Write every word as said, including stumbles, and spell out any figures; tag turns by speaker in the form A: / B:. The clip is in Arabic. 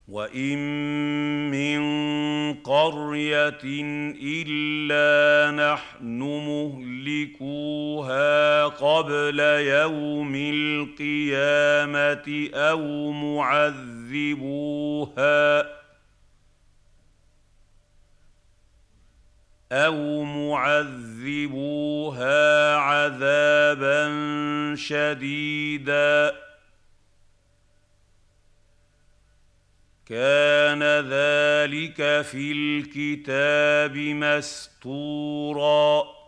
A: وَإِن مِّن قَرْيَةٍ إِلَّا نَحْنُ مُهْلِكُوهَا قَبْلَ يَوْمِ الْقِيَامَةِ أَوْ مُعَذِّبُوهَا أَوْ مُعَذِّبُوهَا عَذَابًا شَدِيدًا ۚ كَانَ ذَٰلِكَ فِي الْكِتَابِ مَسْطُورًا